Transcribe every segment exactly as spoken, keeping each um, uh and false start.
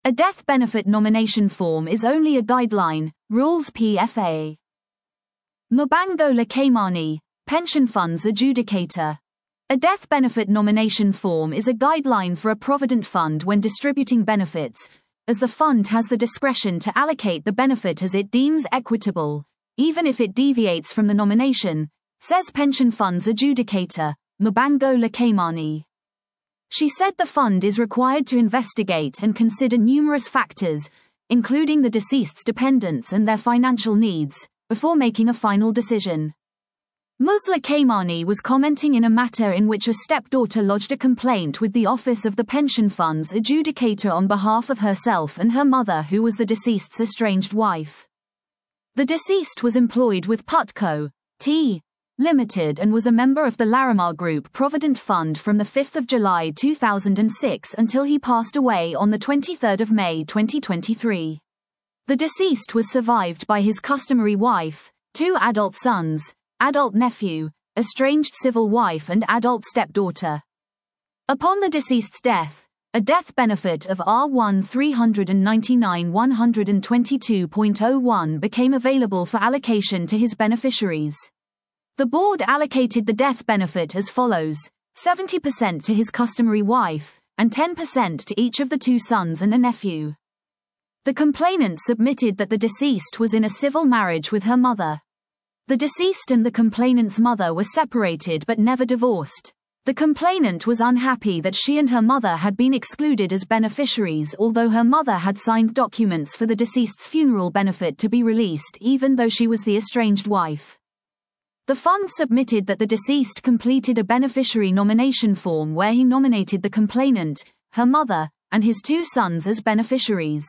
A death benefit nomination form is only a guideline, rules P F A. Mbango Lekamani, Pension Funds Adjudicator. A death benefit nomination form is a guideline for a provident fund when distributing benefits, as the fund has the discretion to allocate the benefit as it deems equitable, even if it deviates from the nomination, says Pension Funds Adjudicator, Mbango Lekamani. She said the fund is required to investigate and consider numerous factors, including the deceased's dependents and their financial needs, before making a final decision. Ms. Lekamani was commenting in a matter in which a stepdaughter lodged a complaint with the Office of the Pension Funds Adjudicator on behalf of herself and her mother, who was the deceased's estranged wife. The deceased was employed with Putco, T. Limited and was a member of the Larimar Group Provident Fund from the fifth of July two thousand six until he passed away on the twenty-third of May twenty twenty-three. The deceased was survived by his customary wife, two adult sons, adult nephew, estranged civil wife and adult stepdaughter. Upon the deceased's death, a death benefit of R one three ninety-nine one twenty-two point oh one became available for allocation to his beneficiaries. The board allocated the death benefit as follows: seventy percent to his customary wife, and ten percent to each of the two sons and a nephew. The complainant submitted that the deceased was in a civil marriage with her mother. The deceased and the complainant's mother were separated but never divorced. The complainant was unhappy that she and her mother had been excluded as beneficiaries, although her mother had signed documents for the deceased's funeral benefit to be released even though she was the estranged wife. The fund submitted that the deceased completed a beneficiary nomination form where he nominated the complainant, her mother, and his two sons as beneficiaries.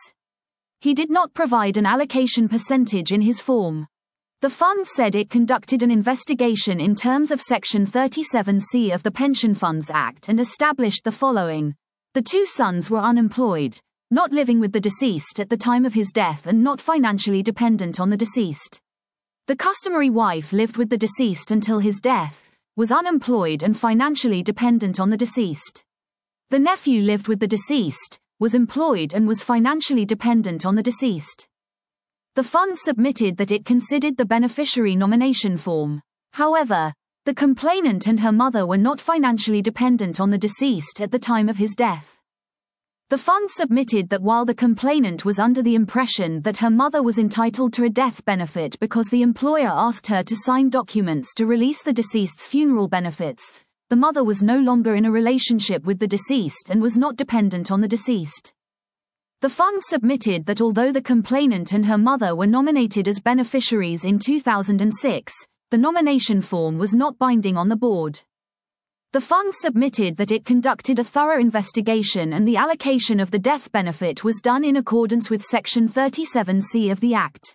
He did not provide an allocation percentage in his form. The fund said it conducted an investigation in terms of Section thirty-seven C of the Pension Funds Act and established the following: the two sons were unemployed, not living with the deceased at the time of his death and not financially dependent on the deceased. The customary wife lived with the deceased until his death, was unemployed and financially dependent on the deceased. The nephew lived with the deceased, was employed and was financially dependent on the deceased. The fund submitted that it considered the beneficiary nomination form. However, the complainant and her mother were not financially dependent on the deceased at the time of his death. The fund submitted that while the complainant was under the impression that her mother was entitled to a death benefit because the employer asked her to sign documents to release the deceased's funeral benefits, the mother was no longer in a relationship with the deceased and was not dependent on the deceased. The fund submitted that although the complainant and her mother were nominated as beneficiaries in two thousand six, the nomination form was not binding on the board. The fund submitted that it conducted a thorough investigation and the allocation of the death benefit was done in accordance with Section thirty-seven C of the Act.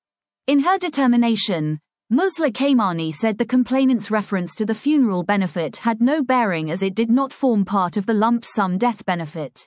In her determination, Ms. Lekamani said the complainant's reference to the funeral benefit had no bearing as it did not form part of the lump sum death benefit.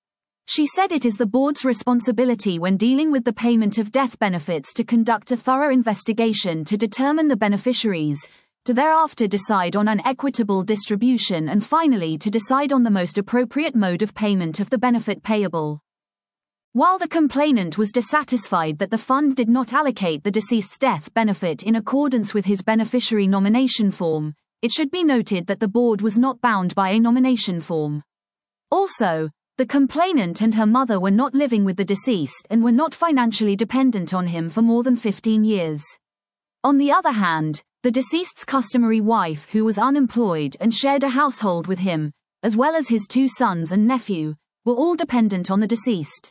She said it is the board's responsibility when dealing with the payment of death benefits to conduct a thorough investigation to determine the beneficiaries, to thereafter decide on an equitable distribution and finally to decide on the most appropriate mode of payment of the benefit payable. While the complainant was dissatisfied that the fund did not allocate the deceased's death benefit in accordance with his beneficiary nomination form, it should be noted that the board was not bound by a nomination form. Also, the complainant and her mother were not living with the deceased and were not financially dependent on him for more than fifteen years. On the other hand, the deceased's customary wife, who was unemployed and shared a household with him, as well as his two sons and nephew, were all dependent on the deceased.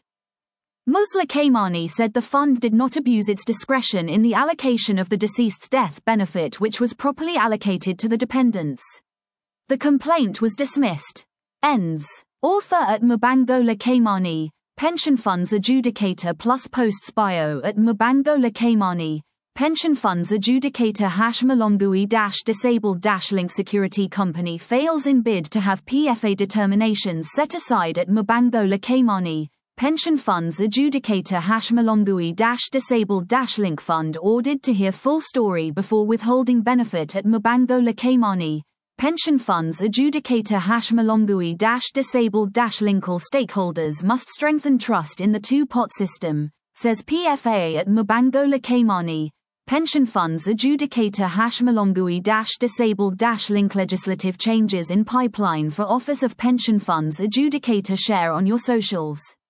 Ms. Lekamani said the fund did not abuse its discretion in the allocation of the deceased's death benefit, which was properly allocated to the dependents. The complaint was dismissed. Ends. Author at Mbango Lekamani, Pension Funds Adjudicator plus Posts Bio at Mbango Lekamani, Pension Funds Adjudicator hash Malongui dash Disabled dash Link Security Company fails in bid to have P F A determinations set aside at Mbango Lekamani, Pension Funds Adjudicator hash Malongui dash Disabled dash Link Fund ordered to hear full story before withholding benefit at Mbango Lekamani, Pension funds adjudicator hash Malongui dash disabled dash link. All stakeholders must strengthen trust in the two-pot system, says P F A at Mbangola Kaimani. Pension funds adjudicator hash Malongui dash disabled dash link. Legislative changes in pipeline for Office of Pension Funds adjudicator. Share on your socials.